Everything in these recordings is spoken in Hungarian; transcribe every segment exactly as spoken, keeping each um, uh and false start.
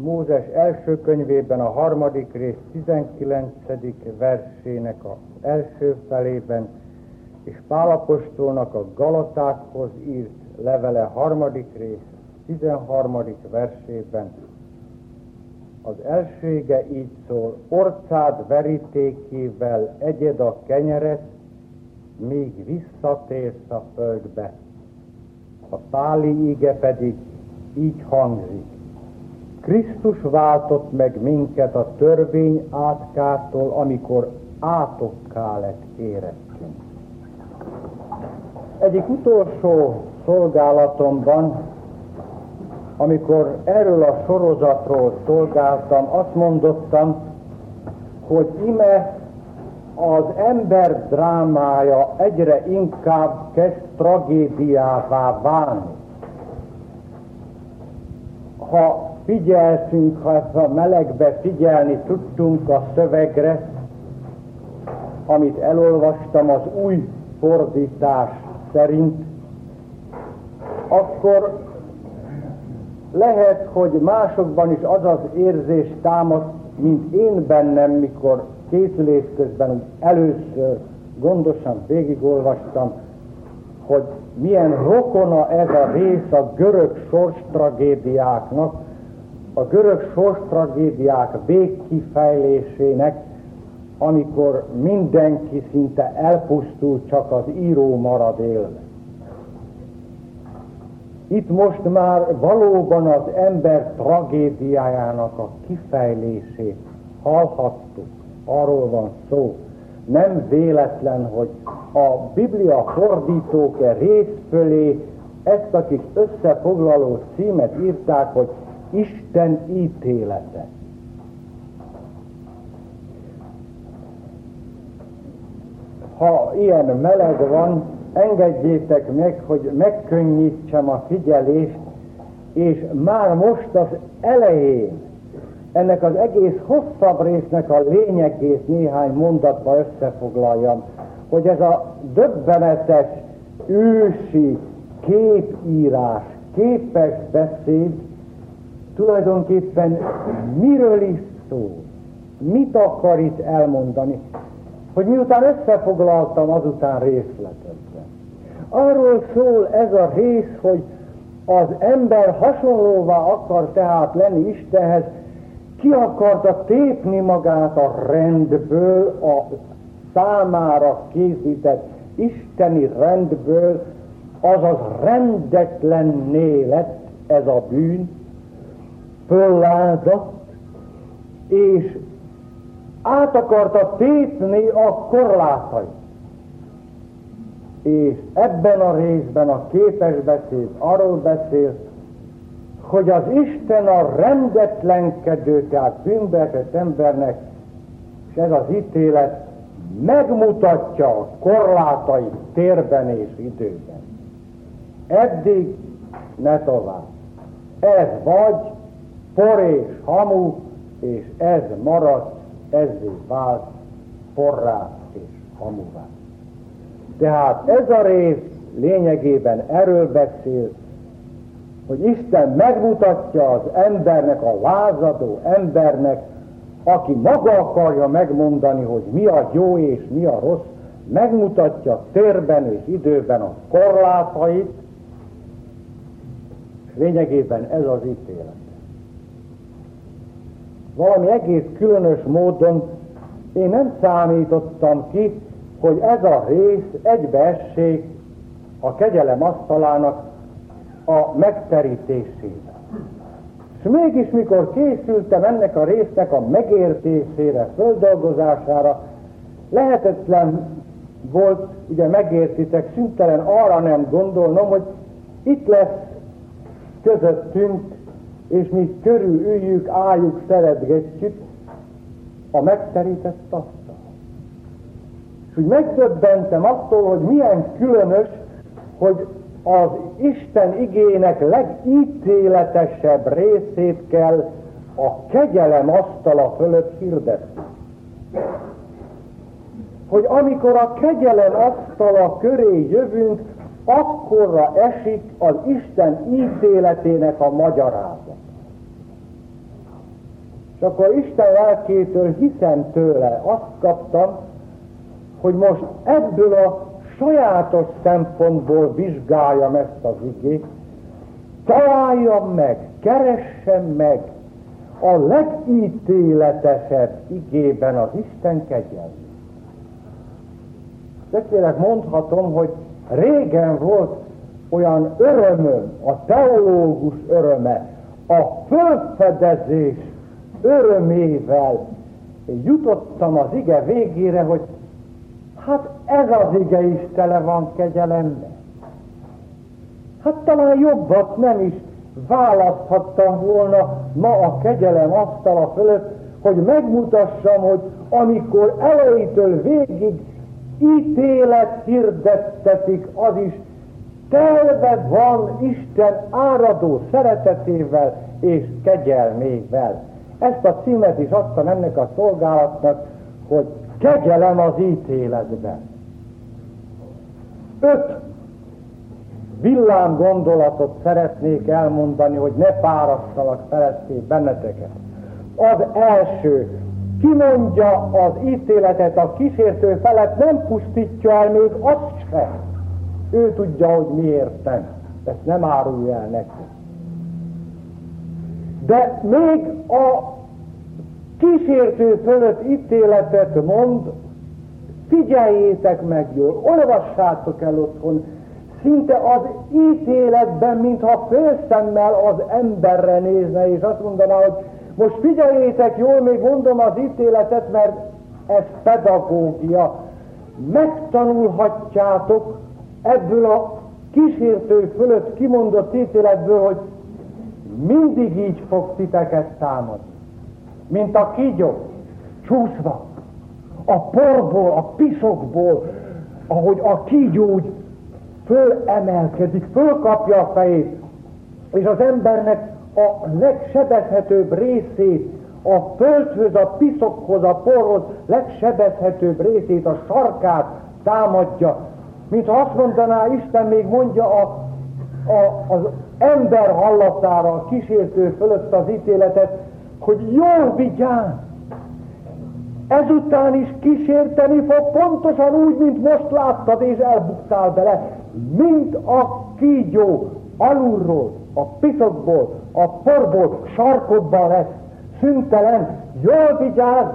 Mózes első könyvében a harmadik rész tizenkilencedik versének az első felében, és Pál apostolnak a Galatákhoz írt levele harmadik rész tizenharmadik versében az első ige így szól: orcád verítékével egyed a kenyeret, míg visszatérsz a földbe. A páli ige pedig így hangzik: Krisztus váltott meg minket a törvény átkától, amikor átokká lett érettünk. Egyik utolsó szolgálatomban, amikor erről a sorozatról szolgáltam, azt mondottam, hogy ime az ember drámája egyre inkább kezd tragédiává válni. Ha figyeltünk, ha a melegbe figyelni tudtunk a szövegre, amit elolvastam az új fordítás szerint, akkor lehet, hogy másokban is az az érzés támaszt, mint én bennem, mikor készülés közben először gondosan végigolvastam, hogy milyen rokona ez a rész a görög sorstragédiáknak, a görög sorstragédiák végkifejlésének, amikor mindenki szinte elpusztul, csak az író marad élve. Itt most már valóban az ember tragédiájának a kifejlését hallhattuk, arról van szó. Nem véletlen, hogy a Biblia fordítók e rész fölé ezt a kis összefoglaló címet írták, hogy Isten ítélete. Ha ilyen meleg van, engedjétek meg, hogy megkönnyítsem a figyelést, és már most az elején ennek az egész hosszabb résznek a lényegét néhány mondatba összefoglaljam, hogy ez a döbbenetes, ősi képírás, képes beszéd tulajdonképpen miről is szól, mit akar itt elmondani, hogy miután összefoglaltam, azután részletekben. Arról szól ez a rész, hogy az ember hasonlóvá akar tehát lenni Istenhez, ki akarta tépni magát a rendből, a számára készített isteni rendből, azaz rendetlenné lett ez a bűn, föllázadt, és át akarta tépni a korlátait. És ebben a részben a képes beszéd arról beszél, hogy az Isten a rendetlenkedő, tehát bűnbeesett embernek, és ez az ítélet megmutatja a korlátait térben és időben. Eddig ne tovább. Ez vagy por és hamu, és ez maradt, ezzé vált porrá és hamuvá. Tehát ez a rész lényegében erről beszél, hogy Isten megmutatja az embernek, a lázadó embernek, aki maga akarja megmondani, hogy mi a jó és mi a rossz, megmutatja térben és időben a korlátait, és lényegében ez az ítélet. Valami egész különös módon én nem számítottam ki, hogy ez a rész egybeessék a kegyelem asztalának a megterítésével. És mégis, mikor készültem ennek a résznek a megértésére, földolgozására, lehetetlen volt, ugye megértitek, szüntelen arra nem gondolnom, hogy itt lesz közöttünk, és mi körül üljük, álljuk, szeretgetjük a megterített asztal. És úgy megdöbbentem attól, hogy milyen különös, hogy az Isten igének legítéletesebb részét kell a kegyelem asztala fölött hirdetni. Hogy amikor a kegyelem asztala köré jövünk, akkorra esik az Isten ítéletének a magyarázat. És akkor Isten lelkétől, hiszen tőle azt kaptam, hogy most ebből a sajátos szempontból vizsgáljam ezt az igét, találjam meg, keressem meg a legítéletesebb igében az Isten kegyelmét. Többszörös mondhatom, hogy régen volt olyan örömöm, a teológus öröme, a fölfedezés örömével jutottam az ige végére, hogy hát ez az ige is tele van kegyelemmel. Hát talán jobbat nem is választhattam volna ma a kegyelem asztala fölött, hogy megmutassam, hogy amikor elejétől végig ítélet hirdettetik, az is telve van Isten áradó szeretetével és kegyelmével. Ezt a címet is adtam ennek a szolgálatnak, hogy kegyelem az ítéletben. Öt villám gondolatot szeretnék elmondani, hogy ne fárasztalak feletté benneteket. Az első, kimondja az ítéletet a kísértő felett, nem pusztítja el még azt sem. Ő tudja, hogy miért nem. Ezt nem árulja el neki. De még a kísértő fölött ítéletet mond, figyeljétek meg jól, olvassátok el otthon, szinte az ítéletben, mintha félszemmel az emberre nézne, és azt mondaná, hogy most figyeljétek jól, még mondom az ítéletet, mert ez pedagógia. Megtanulhatjátok ebből a kísértő fölött kimondott ítéletből, hogy mindig így fog titeket támadni. Mint a kígyó, csúszva, a porból, a piszokból, ahogy a kígyó úgy fölemelkedik, fölkapja a fejét, és az embernek a legsebezhetőbb részét, a földhöz, a piszokhoz, a porhoz legsebezhetőbb részét, a sarkát támadja. Mintha azt mondaná, Isten még mondja a, a, az ember hallatára, a kísértő fölött az ítéletet, hogy jól vigyázz! Ezután is kísérteni fog, pontosan úgy, mint most láttad, és elbuktál bele, mint a kígyó alulról, a piszokból, a porból, sarkodban lesz, szüntelen, jól vigyázz!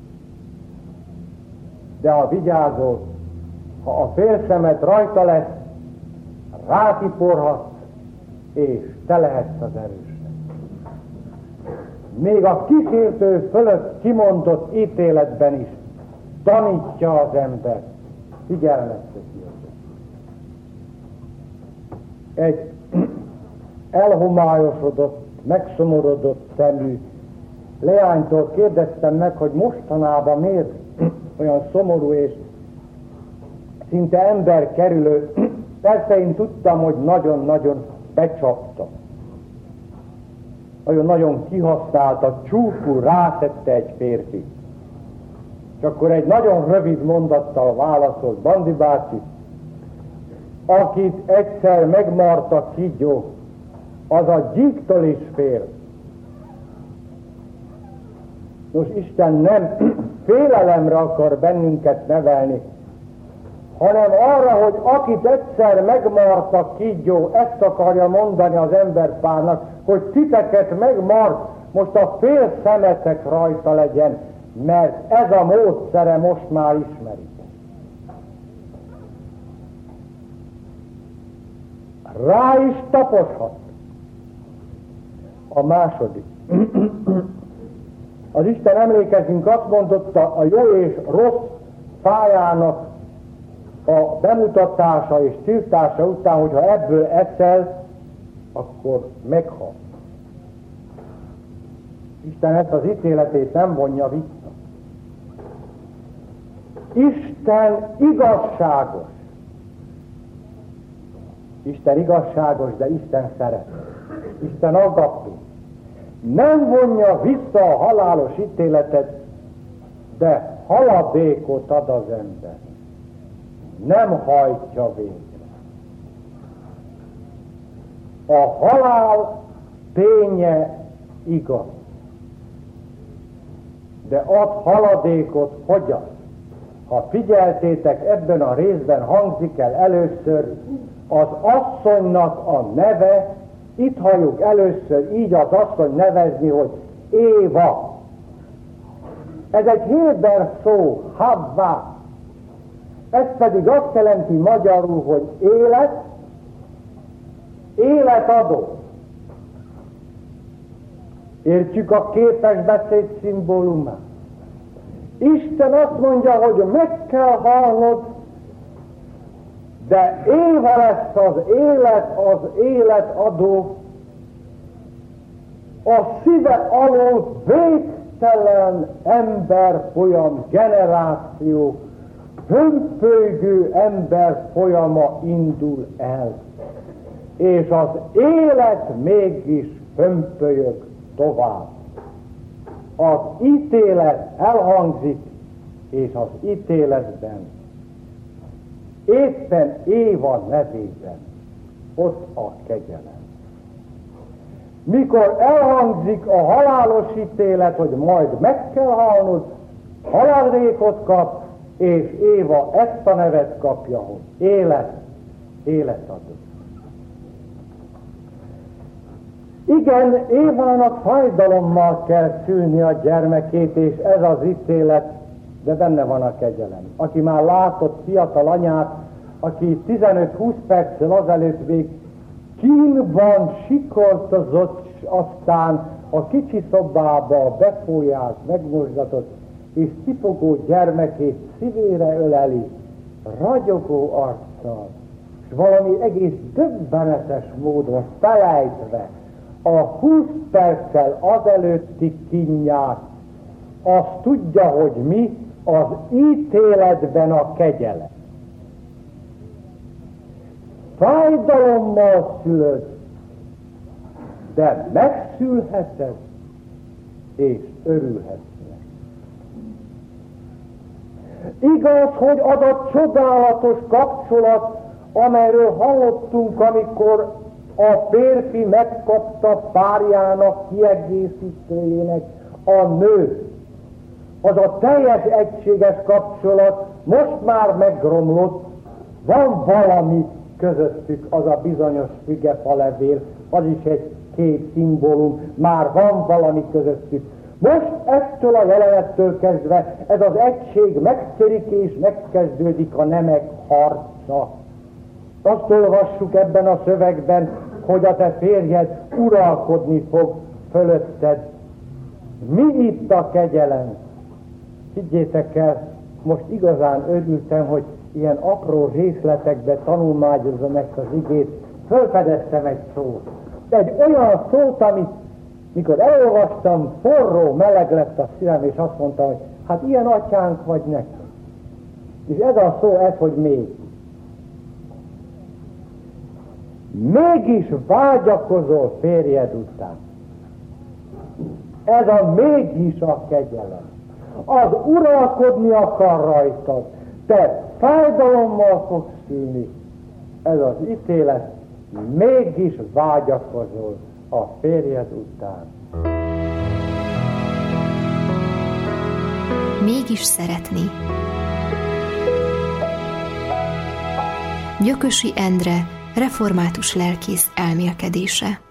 De ha vigyázol, ha a félszemed rajta lesz, rátiporhatsz, és te lehetsz az erősnek. Még a kísértő fölött kimondott ítéletben is tanítja az ember, figyelmezteti őket. Egy elhomályosodott, megszomorodott szemű leánytól kérdeztem meg, hogy mostanában miért olyan szomorú és szinte ember kerülő. Persze én tudtam, hogy nagyon-nagyon becsapta. Nagyon-nagyon kihasználta, csúful rátette egy férfi. És akkor egy nagyon rövid mondattal válaszolt: Bandi bácsi, akit egyszer megmart a kígyó, az a gyíktól is fél. Nos, Isten nem félelemre akar bennünket nevelni, hanem arra, hogy akit egyszer megmart a kígyó, ezt akarja mondani az emberpárnak, hogy titeket megmart, most a fél szemetek rajta legyen, mert ez a módszere most már ismeritek. Rá is taposhat. A második. Az Isten, emlékezünk, azt mondotta a jó és rossz fájának a bemutatása és tiltása után, hogyha ebből eszel, akkor meghal. Isten ezt az ítéletét nem vonja vissza. Isten igazságos. Isten igazságos, de Isten szeret. Isten agapé. Nem vonja vissza a halálos ítéletet, de haladékot ad az ember. Nem hajtja végre. A halál ténye igaz. de ad haladékot fogyaszt. Ha figyeltétek, ebben a részben hangzik el először az asszonynak a neve, itt halljuk először így az asszony nevezni, hogy Éva. Ez egy héber szó, Havva. Ez pedig azt jelenti magyarul, hogy élet, életadó. Értjük a képes beszéd szimbólumát. Isten azt mondja, hogy meg kell halnod, de Éva lesz az élet, az életadó, a szíve alól végtelen ember folyam, generáció, hömpölygő ember folyama indul el, és az élet mégis hömpölyög tovább. Az ítélet elhangzik, és az ítéletben éppen Éva nevében ott a kegyelem. Mikor elhangzik a halálos ítélet, hogy majd meg kell halnod, haladékot kap, és Éva ezt a nevet kapja, hogy élet, életadó. Igen, Évának fájdalommal kell szülni a gyermekét, és ez az ítélet, de benne van a kegyelem. Aki már látott fiatal anyát, aki tizenöt-húsz perccel azelőtt még kínban sikoltozott, aztán a kicsi szobába befújás, megmosdatott, és tipogó gyermekét szívére öleli, ragyogó arccal, és valami egész döbbenetes módon felejtve a húsz perccel azelőtti kínját, azt tudja, hogy mi az ítéletben a kegyelem. Fájdalommal szülöd, de megszülheted, és örülhetsz. Igaz, hogy az a csodálatos kapcsolat, amelyről hallottunk, amikor a férfi megkapta párjának, kiegészítőjének a nő. Az a teljes egységes kapcsolat most már megromlott, van valami közöttük, az a bizonyos fügefalevél, az is egy kép szimbólum, már van valami közöttük. Most ettől a jelenettől kezdve ez az egység megtörik és megkezdődik a nemek harca. Azt olvassuk ebben a szövegben, hogy a te férjed uralkodni fog fölötted. Mi itt a kegyelem? Higgyétek el, most igazán örültem, hogy ilyen apró részletekbe tanulmányozom ezt az igét, fölfedeztem egy szót. Egy olyan szót, amit mikor elolvastam, forró, meleg lett a szívem, és azt mondtam, hogy hát ilyen atyánk vagy nekünk. És ez a szó, ez, hogy még. Mégis vágyakozol férjed után. Ez a mégis a kegyelem. Az uralkodni akar rajtad. Te fájdalommal fogsz szülni. Ez az ítélet. Mégis vágyakozol a férjed után. Mégis szeretni. Gyökösi Endre, református lelkész elmélkedése.